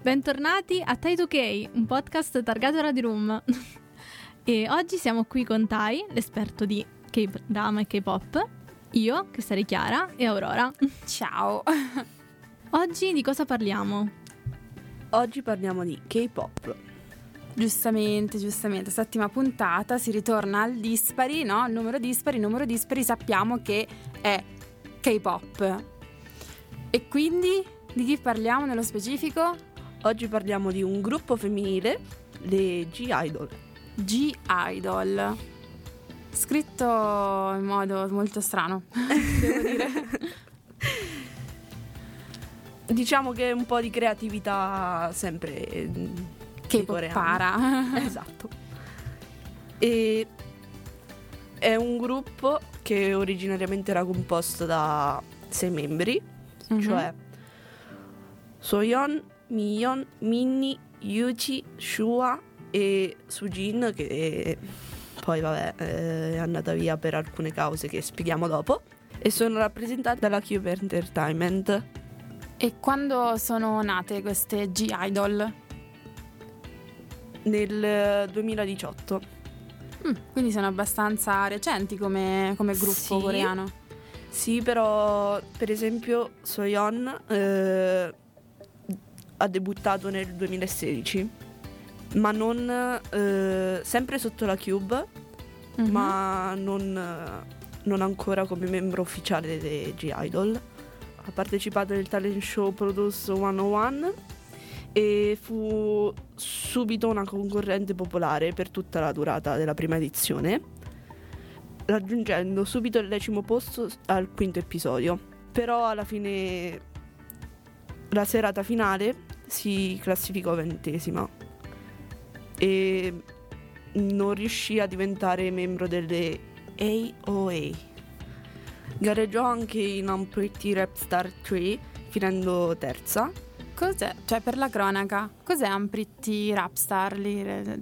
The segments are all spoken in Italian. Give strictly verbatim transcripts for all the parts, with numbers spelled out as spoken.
Bentornati a Tai due K, un podcast targato Radio Room. E oggi siamo qui con Tai, l'esperto di K-drama e K-pop, io, che sarei Chiara, e Aurora. Ciao! Oggi di cosa parliamo? Oggi parliamo di K-pop. Giustamente, giustamente, settima puntata, si ritorna al dispari, no? Il numero dispari, il numero dispari sappiamo che è K-pop. E quindi di chi parliamo nello specifico? Oggi parliamo di un gruppo femminile, le G-Idol. G-Idol. Scritto in modo molto strano, devo dire. Diciamo che è un po' di creatività sempre K-popara. Esatto. E è un gruppo che originariamente era composto da sei membri, mm-hmm. cioè Soyeon, Miyeon, Minnie, Yuji, Shua e Sujin, che poi vabbè è andata via per alcune cause che spieghiamo dopo, e sono rappresentate dalla Cube Entertainment. E quando sono nate queste G-Idol? Nel duemiladiciotto. Mm, quindi sono abbastanza recenti come, come gruppo sì, coreano. Sì, però per esempio Soyeon eh, ha debuttato nel duemilasedici, ma non eh, sempre sotto la Cube, mm-hmm. ma non, non ancora come membro ufficiale delle G-Idol. Ha partecipato nel talent show Produce centouno e fu subito una concorrente popolare per tutta la durata della prima edizione, raggiungendo subito il decimo posto al quinto episodio. Però alla fine, la serata finale, si classificò ventesima e non riuscì a diventare membro delle A O A. Gareggiò anche in Unpretty Rap Star tre, finendo terza. Cos'è? Cioè, per la cronaca, cos'è Unpretty Rap Star lì?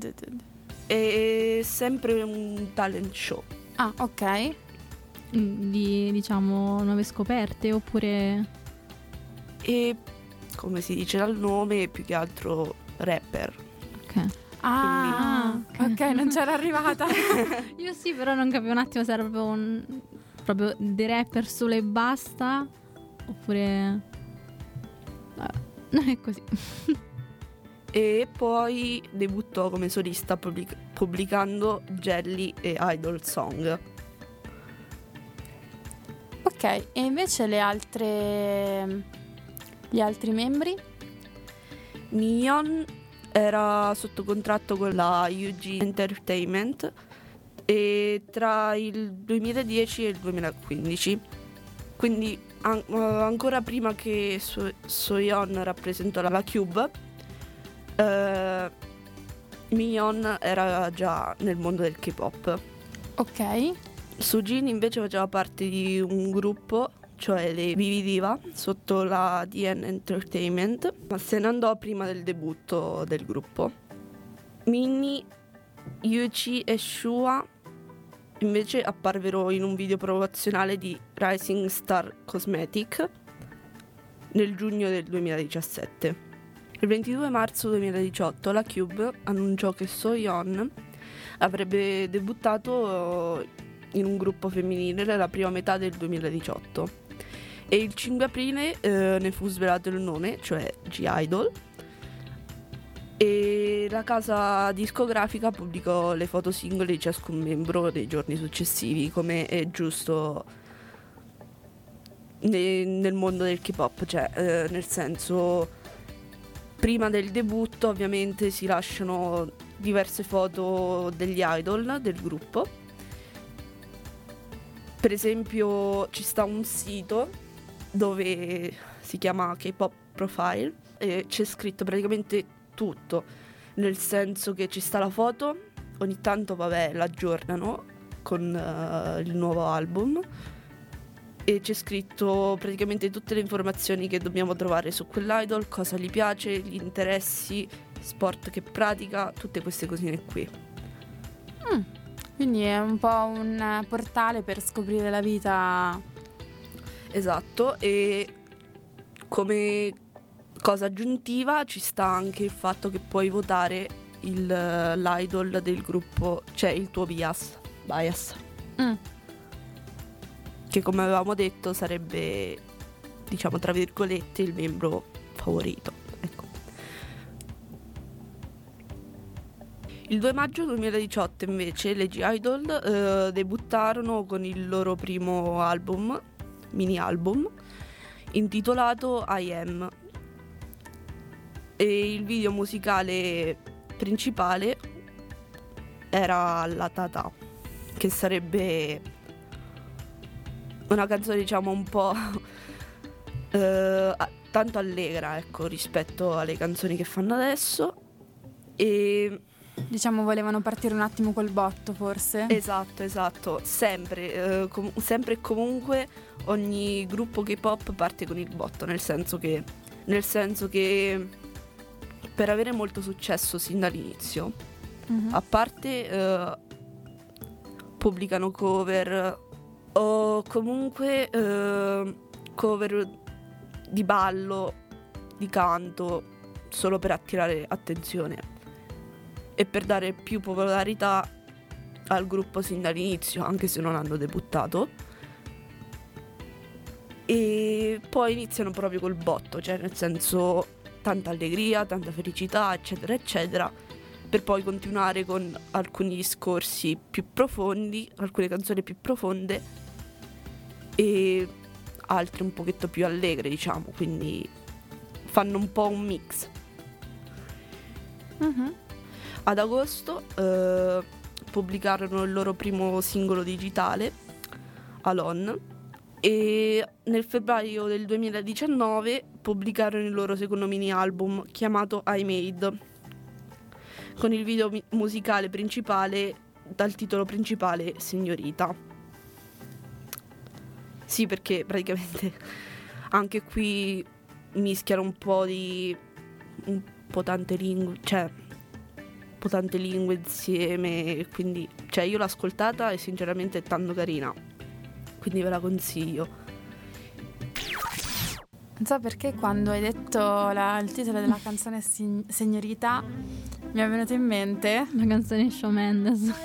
È sempre un talent show. Ah, ok. Di, diciamo, nuove scoperte oppure... E come si dice dal nome, più che altro rapper. Ok. Ah, Quindi... ok, non c'era arrivata. Io sì, però non capivo un attimo se era proprio un... proprio dei rapper solo e basta, oppure... Vabbè, non è così. E poi debuttò come solista pubblic- pubblicando Jelly e Idol Song. Ok, e invece le altre... gli altri membri? Miyeon era sotto contratto con la U G Entertainment e tra il duemiladieci e il duemilaquindici, quindi an- ancora prima che so- Soyeon rappresentò la Cube, eh, Miyeon era già nel mondo del K-pop. Ok. Sujin invece faceva parte di un gruppo, cioè le Vivi Diva, sotto la D N Entertainment, ma se ne andò prima del debutto del gruppo. Minnie, Yuji e Shua invece apparvero in un video promozionale di Rising Star Cosmetic nel giugno del duemiladiciassette. Il ventidue marzo duemiladiciotto la Cube annunciò che Soyeon avrebbe debuttato in un gruppo femminile nella prima metà del duemiladiciotto e il cinque aprile eh, ne fu svelato il nome, cioè G-Idol, e la casa discografica pubblicò le foto singole di ciascun membro nei giorni successivi, come è giusto ne- nel mondo del K-pop, cioè eh, nel senso, prima del debutto ovviamente si lasciano diverse foto degli idol del gruppo. Per esempio ci sta un sito dove si chiama K-pop Profile e c'è scritto praticamente tutto, nel senso che ci sta la foto, ogni tanto vabbè l'aggiornano con uh, il nuovo album e c'è scritto praticamente tutte le informazioni che dobbiamo trovare su quell'idol, cosa gli piace, gli interessi, sport che pratica, tutte queste cosine qui. Mm, quindi è un po' un portale per scoprire la vita. Esatto, e come cosa aggiuntiva, ci sta anche il fatto che puoi votare il, l'idol del gruppo, cioè il tuo bias, bias. Mm. Che come avevamo detto sarebbe, diciamo tra virgolette, il membro favorito. Ecco. Il due maggio duemiladiciotto invece le G-Idol eh, debuttarono con il loro primo album, mini album, intitolato I Am. E il video musicale principale era La Tata, che sarebbe una canzone diciamo un po' eh, tanto allegra, ecco, rispetto alle canzoni che fanno adesso. E Diciamo volevano partire un attimo col botto, forse. esatto, esatto, sempre, eh, com- sempre e comunque ogni gruppo K-pop parte con il botto, nel senso che nel senso che per avere molto successo sin dall'inizio, Mhm. a parte eh, pubblicano cover o comunque eh, cover di ballo, di canto, solo per attirare attenzione e per dare più popolarità al gruppo sin dall'inizio, anche se non hanno debuttato. E poi iniziano proprio col botto, cioè nel senso tanta allegria, tanta felicità, eccetera eccetera, per poi continuare con alcuni discorsi più profondi, alcune canzoni più profonde e altre un pochetto più allegre, diciamo, quindi fanno un po' un mix. Mhm. Ad agosto eh, pubblicarono il loro primo singolo digitale, Alone, e nel febbraio del duemiladiciannove pubblicarono il loro secondo mini album chiamato I Made, con il video mi- musicale principale dal titolo principale Signorita. Sì, perché praticamente anche qui mischiano un po' di un po' tante lingue, cioè un po' tante lingue insieme, e quindi cioè io l'ho ascoltata e sinceramente è tanto carina, quindi ve la consiglio. Non so perché quando hai detto la- il titolo della canzone Sig- Signorita mi è venuto in mente La canzone di Shawn Mendes.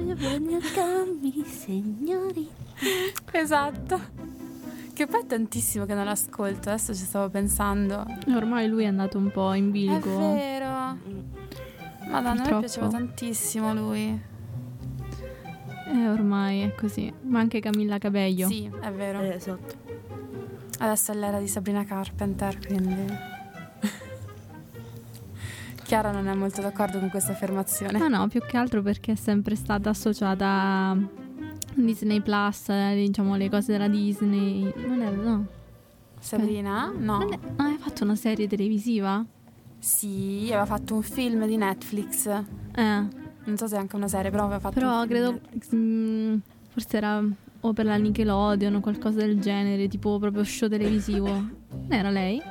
esatto, che poi è tantissimo che non l'ascolto, adesso ci stavo pensando. Ormai lui è andato un po' in È bilico. vero, Madonna, a me Purtroppo. piaceva tantissimo lui. E ormai è così. Ma anche Camilla Cabello. Sì, è vero. Eh, esatto. Adesso è l'era di Sabrina Carpenter, quindi Chiara non è molto d'accordo con questa affermazione. Ma no, più che altro perché è sempre stata associata a Disney Plus, eh, diciamo le cose della Disney. Non è, no. Sabrina? No. Non è, non hai fatto una serie televisiva? Sì, aveva fatto un film di Netflix. Eh, Non so se è anche una serie, però aveva fatto però un film credo di Netflix. mm, forse era o per la Nickelodeon o qualcosa del genere, tipo proprio show televisivo. Non era lei?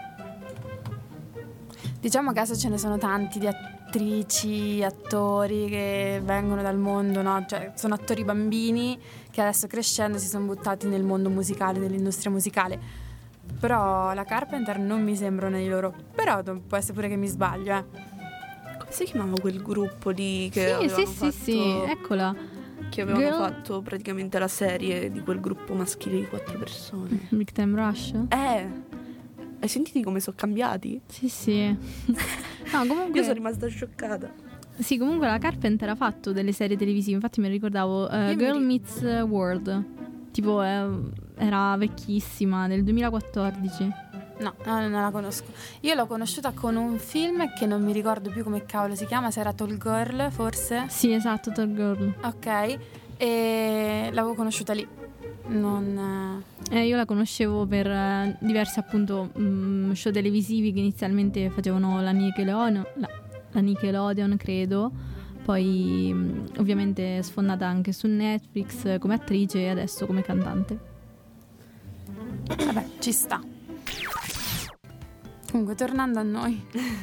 Diciamo che adesso ce ne sono tanti di attrici, attori che vengono dal mondo, no? Cioè, sono attori bambini che adesso crescendo si sono buttati nel mondo musicale, nell'industria musicale. Però la Carpenter non mi sembra una di loro. Però può essere pure che mi sbaglio, eh. Come si chiamava quel gruppo lì che Sì, avevano sì, fatto, sì, sì, eccola. che avevano Girl- fatto praticamente la serie di quel gruppo maschile di quattro persone. Big Time Rush? Eh, hai sentito come sono cambiati? Sì, sì. No, comunque Io sono rimasta scioccata. sì, comunque la Carpenter ha fatto delle serie televisive, infatti mi ricordavo eh, Io mi Girl ri- Meets World. Tipo eh, era vecchissima, del duemilaquattordici. No, no, non la conosco. Io l'ho conosciuta con un film che non mi ricordo più come cavolo si chiama, se era Tall Girl, forse. Sì, esatto, Tall Girl. Ok, e l'avevo conosciuta lì. Non... Eh, io la conoscevo per eh, diversi appunto mm, show televisivi che inizialmente facevano la Nickelodeon, la, la Nickelodeon credo, poi mm, ovviamente sfondata anche su Netflix eh, come attrice e adesso come cantante. Vabbè, ci sta. Comunque, tornando a noi.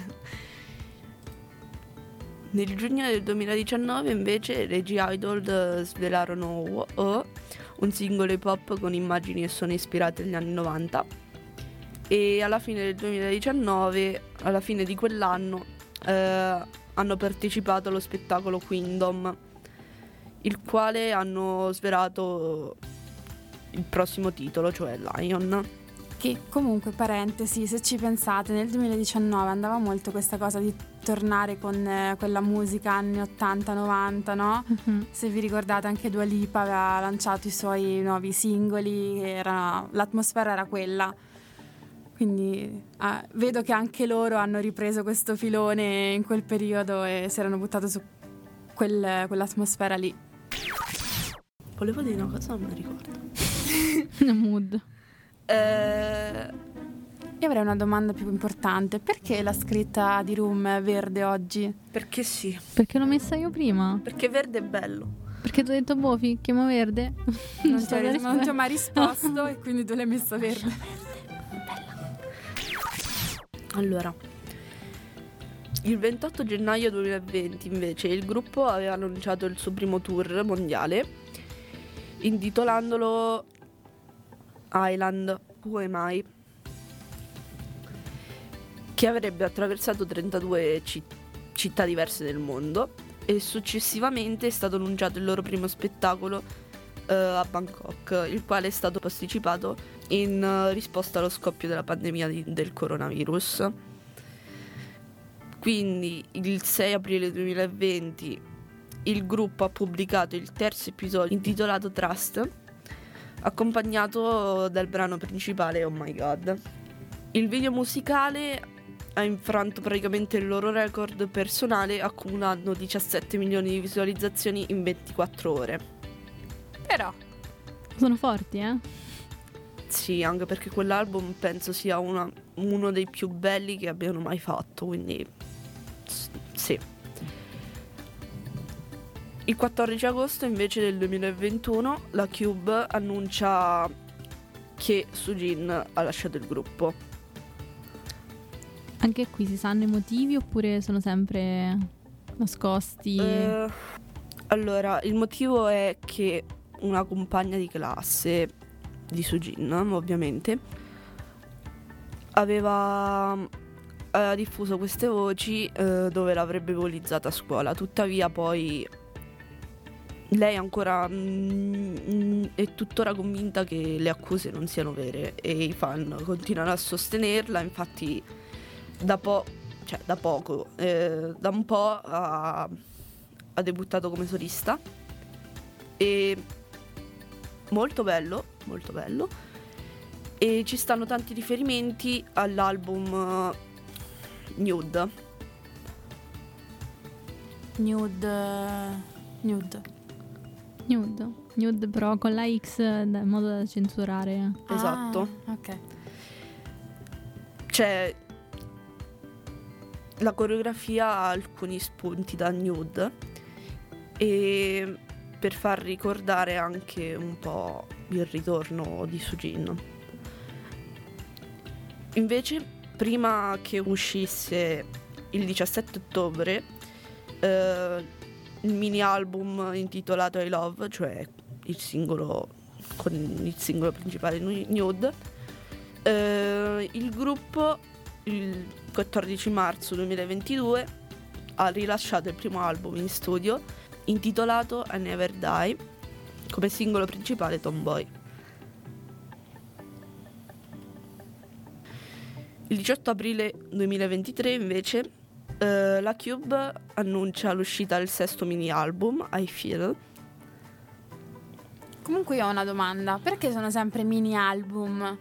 Nel giugno del duemiladiciannove invece le G-Idol eh, svelarono Wo-Oh, un singolo hip hop con immagini e suoni ispirati agli anni novanta. e alla fine del duemiladiciannove, alla fine di quell'anno, eh, hanno partecipato allo spettacolo Queendom, il quale hanno svelato il prossimo titolo, cioè Lion. Che comunque, parentesi, se ci pensate, nel duemiladiciannove andava molto questa cosa di tornare con eh, quella musica anni ottanta novanta, no? Mm-hmm. Se vi ricordate, anche Dua Lipa aveva lanciato i suoi nuovi singoli, era, l'atmosfera era quella. Quindi ah, vedo che anche loro hanno ripreso questo filone in quel periodo e si erano buttati su quel, quell'atmosfera lì. Volevo dire una cosa, non mi ricordo. Mood. Eh, Io avrei una domanda più importante. Perché la scritta di Room è verde oggi? perché sì, Perché l'ho messa io prima? perché verde è bello. Perché ti ho detto, boh, chiamo verde. Non, so ti, ho, cosa ris- non ti ho rispondere. mai risposto e quindi tu l'hai messa verde. Allora, il ventotto gennaio duemilaventi invece il gruppo aveva annunciato il suo primo tour mondiale, intitolandolo Island Who Am I, che avrebbe attraversato trentadue ci- città diverse del mondo, e successivamente è stato annunciato il loro primo spettacolo eh, a Bangkok, il quale è stato posticipato in eh, risposta allo scoppio della pandemia di- del coronavirus. Quindi il sei aprile duemilaventi il gruppo ha pubblicato il terzo episodio intitolato Trust, accompagnato dal brano principale Oh My God. Il video musicale ha infranto praticamente il loro record personale, accumulando diciassette milioni di visualizzazioni in ventiquattro ore. Però Sono forti, eh? Sì, anche perché quell'album penso sia una- uno dei più belli che abbiano mai fatto, quindi s- sì. Il quattordici agosto invece del duemilaventuno la Cube annuncia che Sujin ha lasciato il gruppo. Anche qui si sanno i motivi oppure sono sempre nascosti? Eh, allora, il motivo è che una compagna di classe di Sujin, ovviamente, aveva, aveva diffuso queste voci eh, dove l'avrebbe bullizzata a scuola. Tuttavia poi lei ancora mm, mm, è tuttora convinta che le accuse non siano vere e i fan continuano a sostenerla. Infatti da, po- cioè, da poco, eh, da un po' ha, ha debuttato come solista, e molto bello, molto bello, e ci stanno tanti riferimenti all'album eh, Nude. nude nude Nude. Nude però con la X in modo da censurare. Esatto. Ah, ok. Cioè, la coreografia ha alcuni spunti da nude, e per far ricordare anche un po' il ritorno di Sujin. Invece, prima che uscisse il diciassette ottobre eh, il mini album intitolato I Love, cioè il singolo con il singolo principale Nude, eh, il gruppo il quattordici marzo duemilaventidue ha rilasciato il primo album in studio intitolato I Never Die, come singolo principale Tomboy. Il diciotto aprile duemilaventitré invece eh, la Cube annuncia l'uscita del sesto mini album I Feel. Comunque io ho una domanda. Perché sono sempre mini album?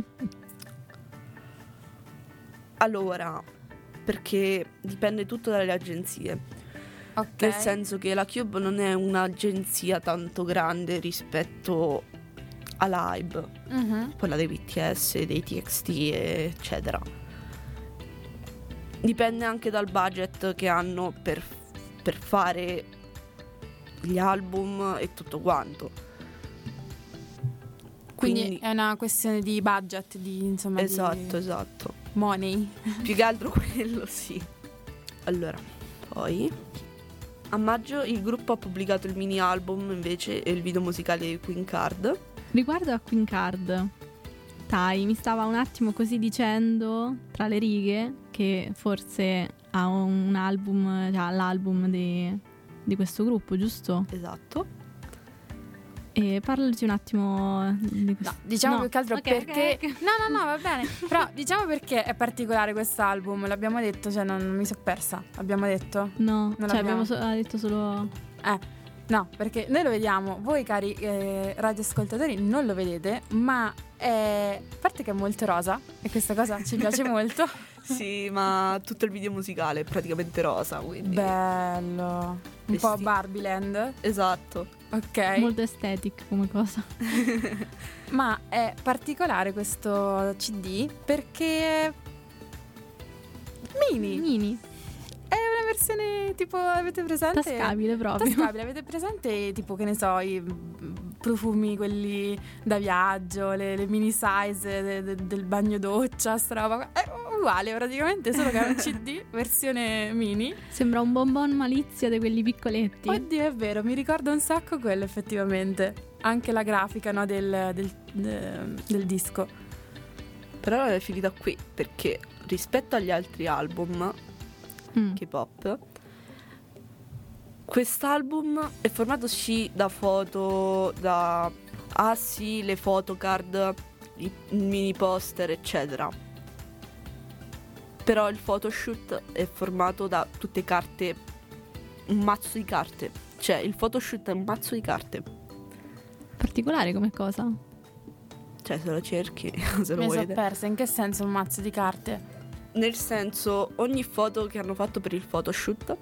Allora, perché dipende tutto dalle agenzie. Ok. Nel senso che la Cube non è un'agenzia tanto grande rispetto alla Hybe, Mhm. quella dei B T S, dei T X T, eccetera. Dipende anche dal budget che hanno per, per fare gli album e tutto quanto. Quindi, Quindi- è una questione di budget, di insomma Esatto, di esatto. money. Più che altro quello, sì. Allora, poi a maggio il gruppo ha pubblicato il mini album invece e il video musicale di Queen Card. Riguardo a Queen Card, Tai mi stava un attimo così dicendo tra le righe che forse ha un album, cioè l'album di, di questo gruppo, giusto? Esatto. E parlaci un attimo di questo. No, diciamo no. più che altro Ok, perché ok, ok. No, no, no, va bene. Però diciamo perché è particolare quest'album. L'abbiamo detto, cioè non, non mi sono persa. L'abbiamo detto? No, Non cioè l'abbiamo. abbiamo so- ha detto solo Eh, no, perché noi lo vediamo. Voi, cari eh, radioascoltatori, non lo vedete, ma è... a parte che è molto rosa, e questa cosa ci piace molto. Sì, ma tutto il video musicale è praticamente rosa, quindi... Bello. Un po' Vesti- Barbieland. Esatto. Ok. molto aesthetic come cosa. Ma è particolare questo C D perché mini. Mini, È una versione tipo, avete presente? tascabile proprio. Tascabile, avete presente tipo, che ne so, i profumi quelli da viaggio, le, le mini size de- de- del bagno doccia, sta roba qua. È uguale praticamente, solo che è un C D versione mini. Sembra un bonbon Malizia di quelli piccoletti. Oddio, è vero, mi ricorda un sacco quello effettivamente. Anche la grafica, no, del, del, de- del disco. Però è finita qui, perché rispetto agli altri album Mm. K-pop, quest'album è formato sì da foto, da... ah sì, le photocard, i mini poster, eccetera. Però il photoshoot è formato da tutte carte, un mazzo di carte. Cioè, il photoshoot è un mazzo di carte. Particolare come cosa. Cioè, se lo cerchi, se lo Mi vuoi sono vedere. persa, in che senso un mazzo di carte? Nel senso, ogni foto che hanno fatto per il photoshoot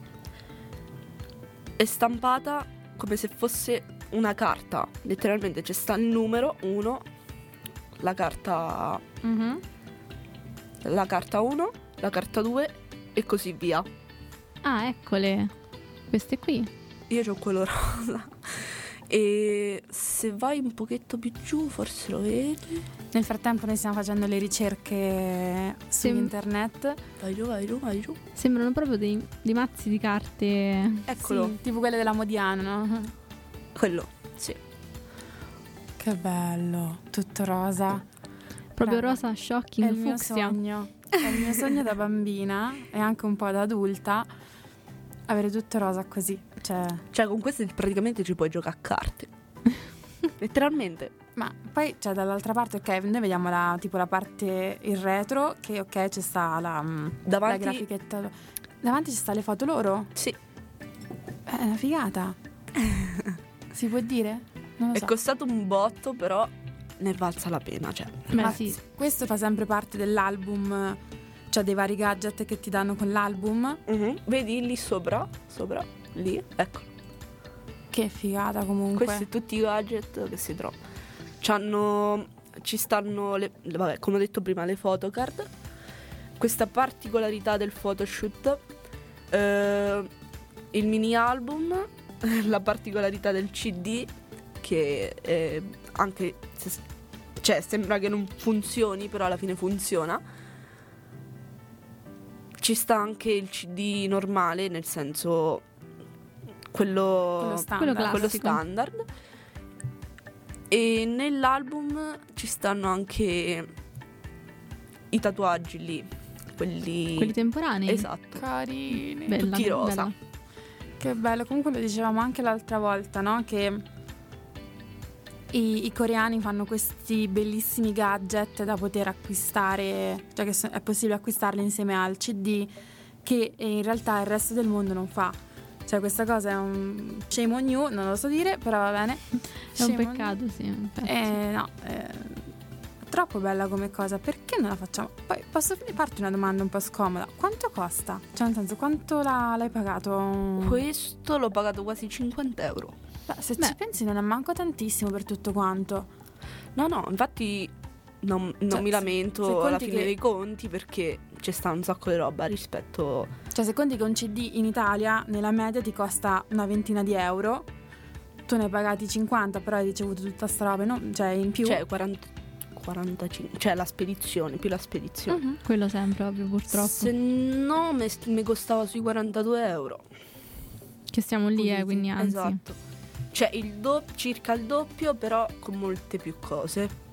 è stampata come se fosse una carta. Letteralmente c'è sta il numero uno, la carta Mhm. la carta uno, la carta due e così via. Ah, eccole. Queste qui. Io c'ho quello rosa. E se vai un pochetto più giù, forse lo vedi. Nel frattempo noi stiamo facendo le ricerche su Sem- internet. Vai giù, vai giù, vai giù. Sembrano proprio dei, dei mazzi di carte. Eccolo, Sì, tipo quelle della Modiano, no? quello, sì. Che bello, tutto rosa. Proprio Brava. rosa È shocking, il mio fucsia. sogno. È il mio sogno da bambina e anche un po' da adulta avere tutto rosa così. Cioè, Cioè, con queste praticamente ci puoi giocare a carte. Letteralmente. ma poi c'è dall'altra parte, ok, noi vediamo la, tipo la parte il retro, che ok, c'è sta la, mm, la Davanti, grafichetta. Davanti ci sta le foto loro. sì. È una figata. Si può dire? Non lo È so. costato un botto, però ne è valsa la pena, cioè. Beh, Ma sì. questo fa sempre parte dell'album, cioè dei vari gadget che ti danno con l'album. Mhm. Vedi lì sopra, sopra, lì, ecco. Che figata comunque. Questi tutti i gadget che si trovano. C'hanno, ci stanno, le, le- vabbè, come ho detto prima, le photocard. Questa particolarità del photoshoot, eh, il mini album, la particolarità del C D, che è anche, se- cioè sembra che non funzioni, però alla fine funziona. Ci sta anche il C D normale, nel senso quello, Quello standard. Quello quello classico. standard. E nell'album ci stanno anche i tatuaggi lì, quelli, Quelli temporanei. esatto. Carini. Bella, tutti rosa. bella. Che bello. Comunque lo dicevamo anche l'altra volta, no? Che i, i coreani fanno questi bellissimi gadget da poter acquistare, cioè che so- è possibile acquistarli insieme al C D, che in realtà il resto del mondo non fa. Cioè questa cosa è un shame on you, non lo so dire, però va bene. È un Shame on peccato, sì. un pezzo. you. Eh, no, eh, è troppo bella come cosa, perché non la facciamo? Poi posso farti una domanda un po' scomoda. Quanto costa? Cioè nel senso, quanto la- l'hai pagato? Questo l'ho pagato quasi cinquanta euro. Beh, se Beh. ci pensi non è manco tantissimo per tutto quanto. No, no, infatti non, non Cioè, mi se- lamento se alla conti fine che- dei conti, perché c'è sta un sacco di roba rispetto. Cioè se conti che un C D in Italia nella media ti costa una ventina di euro, tu ne hai pagati cinquanta, però hai ricevuto tutta sta roba, no? Cioè in più. Cioè quaranta, quarantacinque, cioè la spedizione, più la spedizione. Mhm. Quello sempre, proprio, purtroppo. Se no mi mi costava sui quarantadue euro. Che siamo lì, eh, Puliti. quindi anzi. Esatto. Cioè il do- circa il doppio, però con molte più cose.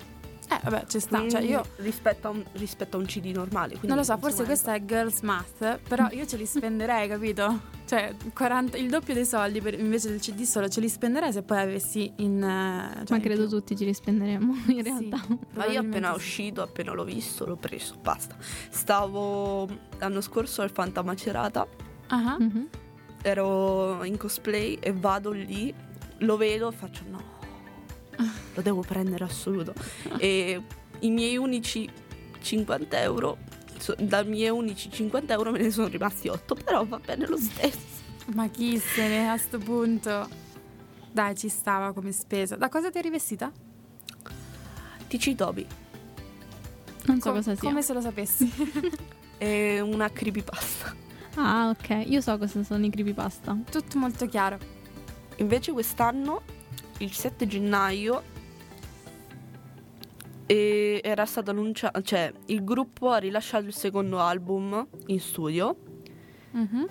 Eh vabbè, ci sta, cioè io rispetto a un, rispetto a un C D normale, quindi, non lo so, forse insomma, questa è girls math, però io ce li spenderei, capito? Cioè quaranta, il doppio dei soldi per, invece del C D solo ce li spenderei se poi avessi in uh, cioè ma credo in più. tutti ci li spenderemo in realtà. Sì, Ma io appena sì. uscito, appena l'ho visto, l'ho preso, basta. Stavo l'anno scorso al Fanta Macerata, Ah, Mhm. ero in cosplay e vado lì, lo vedo e faccio no, lo devo prendere assoluto. E i miei unici cinquanta euro, so- dai miei unici cinquanta euro me ne sono rimasti otto, però va bene lo stesso. ma chi se ne a sto punto? Dai, ci stava come spesa. Da cosa ti eri vestita? T C Toby, Non so Com- cosa sia. Come se lo sapessi. è una creepypasta. Ah, ok. Io so cosa sono i creepypasta. Tutto molto chiaro. Invece quest'anno, il sette gennaio, e era stato annunciato, cioè il gruppo ha rilasciato il secondo album in studio Mhm.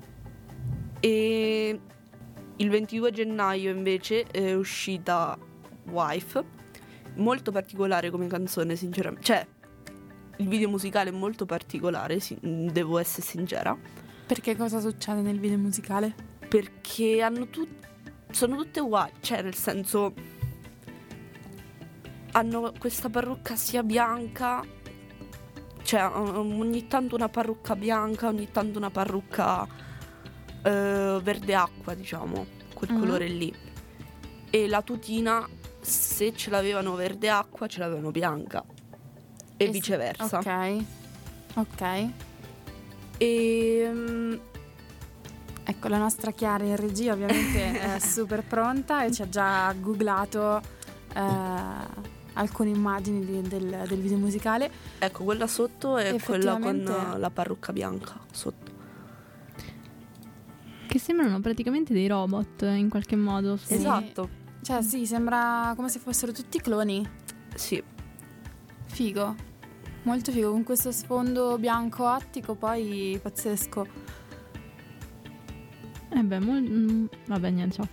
e il ventidue gennaio invece è uscita Wife, molto particolare come canzone sinceramente, cioè il video musicale è molto particolare, sì, devo essere sincera, Perché cosa succede nel video musicale? perché hanno tut- sono tutte uguali, cioè nel senso hanno questa parrucca sia bianca, cioè um, ogni tanto una parrucca bianca, ogni tanto una parrucca eh, verde acqua, diciamo, quel Mhm. colore lì. E la tutina, se ce l'avevano verde acqua, ce l'avevano bianca. E, E sì, viceversa. Ok. Ok. E mm, Ecco, la nostra Chiara in regia ovviamente è super pronta e ci ha già googlato eh, alcune immagini di- del, del video musicale. ecco, quella sotto è quella con Effettivamente- eh, la parrucca bianca sotto. Che sembrano praticamente dei robot eh, in qualche modo. Sì. Esatto, Cioè sì, sembra come se fossero tutti cloni. sì. Figo. Molto figo, con questo sfondo bianco ottico poi pazzesco. Eh beh, mol- mm, vabbè, niente, ciao.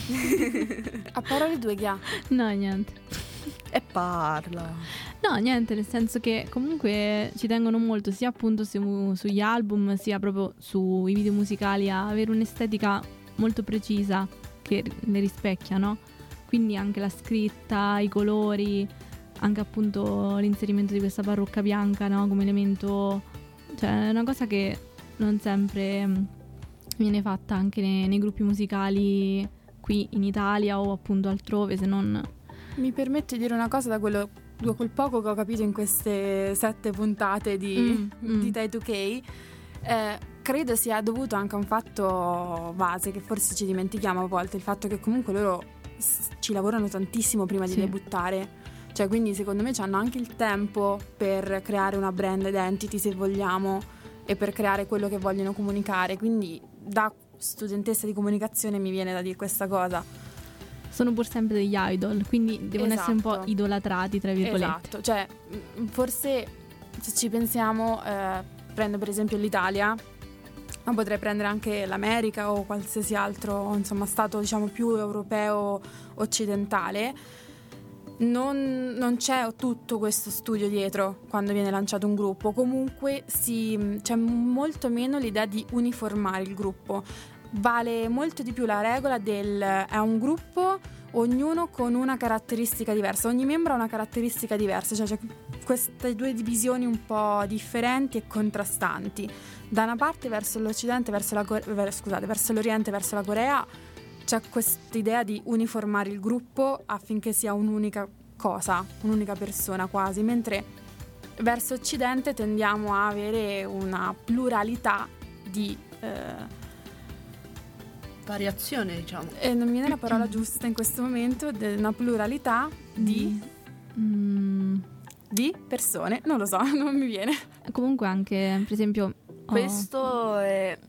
A parole due, Ghia. No, niente. E parla. No, niente, nel senso che comunque ci tengono molto sia appunto su- sugli album sia proprio sui video musicali a avere un'estetica molto precisa che le rispecchia, no? Quindi anche la scritta, i colori, anche appunto l'inserimento di questa parrucca bianca, no? Come elemento, cioè è una cosa che non sempre mm, viene fatta anche nei, nei gruppi musicali qui in Italia o appunto altrove, se non... Mi permetto di dire una cosa da quello da quel poco che ho capito in queste sette puntate di, Mm, mm. di Tay due K. Eh, credo sia dovuto anche a un fatto base che forse ci dimentichiamo a volte, il fatto che comunque loro s- ci lavorano tantissimo prima di Sì. debuttare. Cioè, quindi secondo me hanno anche il tempo per creare una brand identity, se vogliamo, e per creare quello che vogliono comunicare. Quindi da studentessa di comunicazione mi viene da dire questa cosa. Sono pur sempre degli idol, quindi devono essere un po' Esatto. idolatrati, tra virgolette. Esatto, cioè mh, forse se ci pensiamo, eh, prendo per esempio l'Italia, ma potrei prendere anche l'America o qualsiasi altro, insomma, stato diciamo più europeo occidentale. Non, non c'è tutto questo studio dietro quando viene lanciato un gruppo, comunque si, c'è molto meno l'idea di uniformare il gruppo, vale molto di più la regola del è un gruppo, ognuno con una caratteristica diversa, ogni membro ha una caratteristica diversa, cioè c'è queste due divisioni un po' differenti e contrastanti, da una parte verso l'Occidente, verso la Core- ver- scusate, verso l'Oriente, verso la Corea c'è questa idea di uniformare il gruppo affinché sia un'unica cosa, un'unica persona quasi, mentre verso Occidente tendiamo a avere una pluralità di... Eh, Variazione, diciamo. e non mi viene la parola giusta in questo momento, de- una pluralità di, Mm, di persone, non lo so, non mi viene. comunque anche, per esempio... ho- Questo è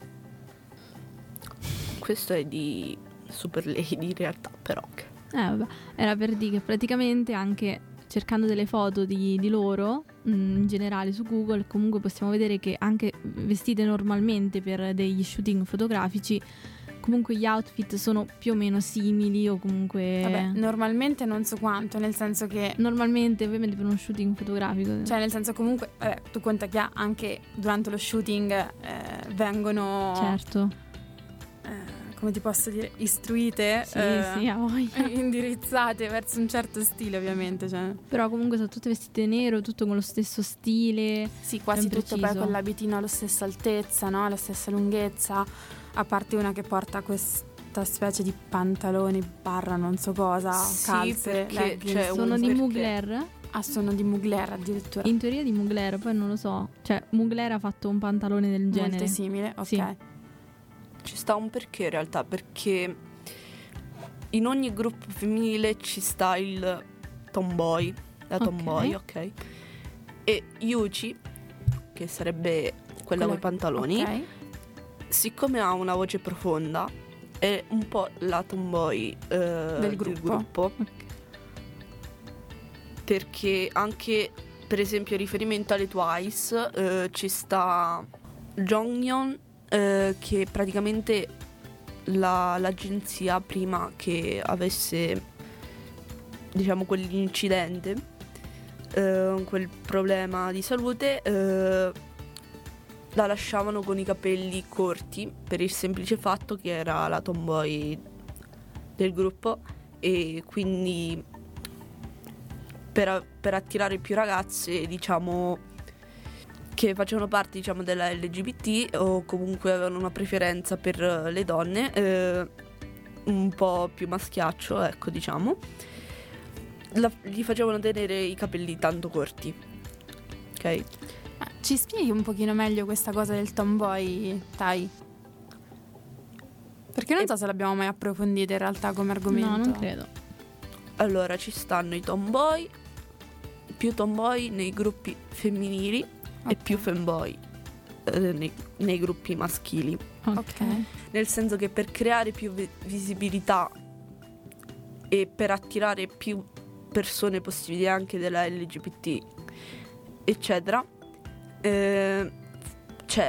questo è di Super Lady in realtà, però ok. Eh, vabbè, era per dire che praticamente anche cercando delle foto di, di loro, mh, in generale su Google, comunque possiamo vedere che anche vestite normalmente per degli shooting fotografici, comunque gli outfit sono più o meno simili o comunque Vabbè, normalmente non so quanto, nel senso che normalmente ovviamente per uno shooting fotografico, cioè nel senso comunque vabbè, tu conta che anche durante lo shooting eh, vengono certo, eh, come ti posso dire, istruite, sì, eh, sì, a voglia. indirizzate verso un certo stile ovviamente, cioè. Però comunque sono tutte vestite nero, tutto con lo stesso stile. Sì, quasi ben tutto poi preciso. con l'abitino alla stessa altezza, no? Alla stessa lunghezza, a parte una che porta questa specie di pantaloni barra non so cosa, Sì, calze, perché leggings. c'è un- Sono di perché- Mugler? Ah, sono di Mugler addirittura. In teoria di Mugler, poi non lo so. Cioè, Mugler ha fatto un pantalone del genere. Molto simile, ok. Sì. Ci sta un perché in realtà, perché in ogni gruppo femminile ci sta il tomboy, la Ok. tomboy, ok? E Yuchi, che sarebbe quella con i pantaloni, Ok. siccome ha una voce profonda, è un po' la tomboy eh, Del gruppo. Ok. Perché anche per esempio riferimento alle Twice eh, ci sta Jonghyun, eh, che praticamente la- l'agenzia prima che avesse diciamo quell'incidente, eh, quel problema di salute, eh, la lasciavano con i capelli corti per il semplice fatto che era la tomboy del gruppo e quindi per, a- per attirare più ragazze, diciamo, che facevano parte, diciamo, della L G B T o comunque avevano una preferenza per eh, le donne, eh, un po' più maschiaccio, ecco, diciamo, la- gli facevano tenere i capelli tanto corti, ok? Ma ci spieghi un pochino meglio questa cosa del tomboy, Tai? Perché non E- so se l'abbiamo mai approfondita in realtà come argomento. No, non credo. Allora, ci stanno i tomboy, più tomboy nei gruppi femminili e Ok. più femboy eh, nei, nei gruppi maschili. Ok. Ok. Nel senso che per creare più vi- visibilità e per attirare più persone possibili anche della L G B T, eccetera, eh, cioè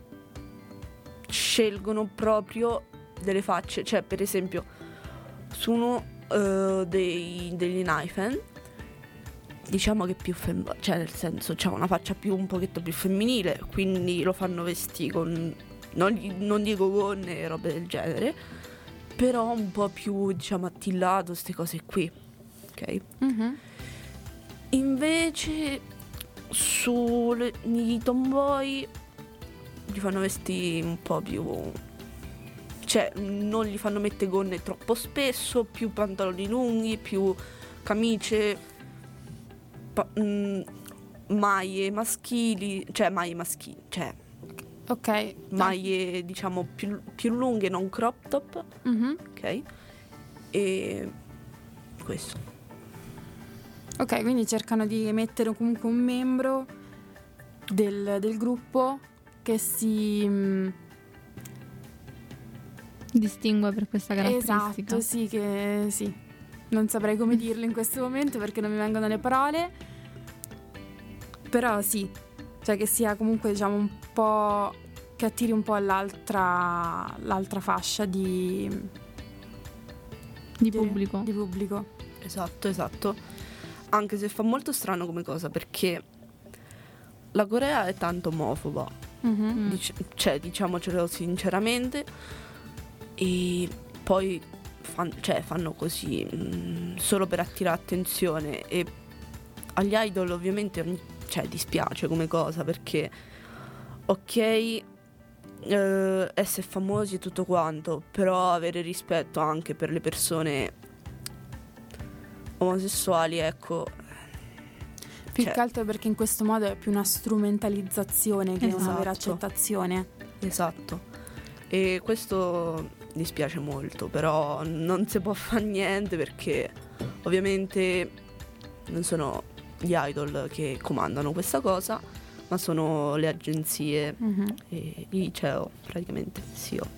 scelgono proprio delle facce. Cioè, per esempio, su uno eh, dei, degli Naifen, diciamo che è più femminile, cioè nel senso c'ha una faccia più un pochetto più femminile, quindi lo fanno vestire con, non, gli- non dico gonne e robe del genere, però un po' più, diciamo, attillato, queste cose qui, ok? Mhm. Invece sui tomboy li fanno vestire un po' più, cioè non gli fanno mettere gonne troppo spesso, più pantaloni lunghi, più camicie, pa- mm, maglie maschili, cioè maglie maschili, cioè Ok. maglie diciamo più, più lunghe, non crop top, Mhm. ok? E questo. Ok, quindi cercano di mettere comunque un membro del, del gruppo che si... mm, Distingue per questa caratteristica. esatto, sì, che sì. Non saprei come dirlo in questo momento perché non mi vengono le parole. Però sì, cioè che sia comunque diciamo un po'... che attiri un po' l'altra, l'altra fascia di... Di pubblico. Di pubblico. Esatto, esatto. Anche se fa molto strano come cosa, perché la Corea è tanto omofoba, Mhm. Mm. dic- cioè diciamocelo sinceramente, e poi fan- cioè, fanno così mm, solo per attirare attenzione, e agli idol ovviamente ogni- cioè, dispiace come cosa, perché ok, eh, essere famosi e tutto quanto, però avere rispetto anche per le persone omosessuali, ecco. Più Cioè, che altro perché in questo modo è più una strumentalizzazione che una vera Esatto. accettazione. esatto. E questo dispiace molto, però non si può fare niente, perché ovviamente non sono gli idol che comandano questa cosa, ma sono le agenzie Mhm. e i C E O, praticamente, sì. O.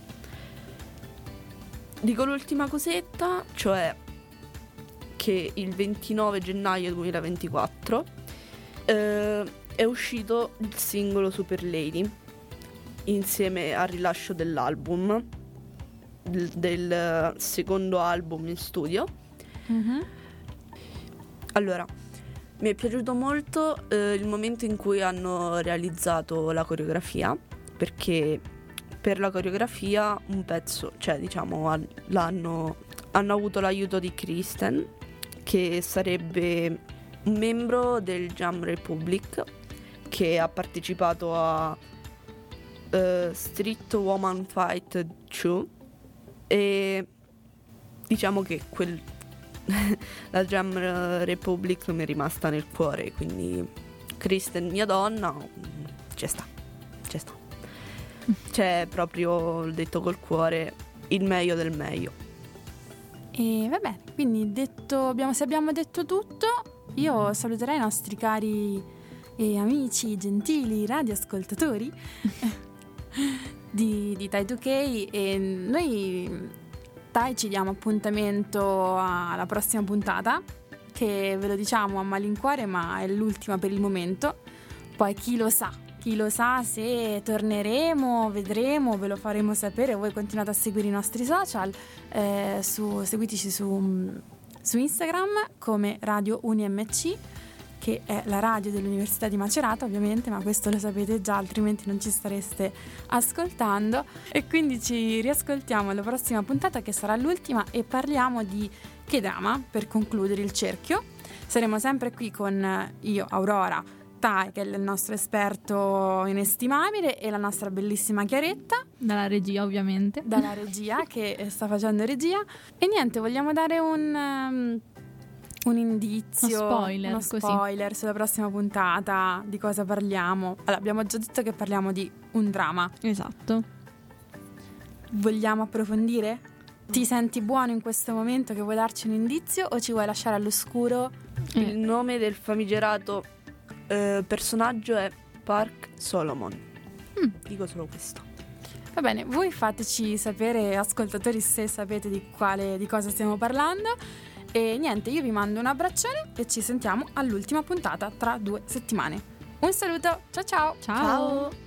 Dico l'ultima cosetta, cioè che il ventinove gennaio duemilaventiquattro eh, è uscito il singolo Super Lady insieme al rilascio dell'album, del, del secondo album in studio. Mm-hmm. Allora, mi è piaciuto molto eh, il momento in cui hanno realizzato la coreografia, perché per la coreografia un pezzo, cioè diciamo han- l'hanno hanno avuto l'aiuto di Kristen, che sarebbe un membro del Jam Republic che ha partecipato a uh, Street Woman Fight due, e diciamo che quel la Jam Republic mi è rimasta nel cuore, quindi Kristen mia donna, c'è sta, c'è sta. C'è proprio, detto col cuore, il meglio del meglio. E va bene, quindi detto, abbiamo, se abbiamo detto tutto, io saluterei i nostri cari e amici, gentili radioascoltatori di, di Tai due K, e noi Tai ci diamo appuntamento alla prossima puntata, che ve lo diciamo a malincuore ma è l'ultima per il momento. Poi chi lo sa, chi lo sa se torneremo, vedremo, ve lo faremo sapere. Voi continuate a seguire i nostri social, eh, su, seguiteci su, su Instagram come Radio UniMC, che è la radio dell'Università di Macerata ovviamente, ma questo lo sapete già, altrimenti non ci stareste ascoltando. E quindi ci riascoltiamo alla prossima puntata, che sarà l'ultima, e parliamo di K-drama per concludere il cerchio. Saremo sempre qui con io, Aurora, Tai, che è il nostro esperto inestimabile, e la nostra bellissima Chiaretta Dalla regia, ovviamente. dalla regia, che sta facendo regia. E niente, vogliamo dare un um, un indizio, Uno spoiler, uno così. spoiler sulla prossima puntata, di cosa parliamo. Allora, abbiamo già detto che parliamo di un dramma. Esatto. Vogliamo approfondire? Ti senti buono in questo momento che vuoi darci un indizio, o ci vuoi lasciare all'oscuro? Eh. Il nome del famigerato eh, personaggio è Park Solomon. Mm. Dico solo questo. Va bene, voi fateci sapere, ascoltatori, se sapete di quale, di cosa stiamo parlando. E niente, io vi mando un abbraccione e ci sentiamo all'ultima puntata tra due settimane. Un saluto, ciao ciao! Ciao.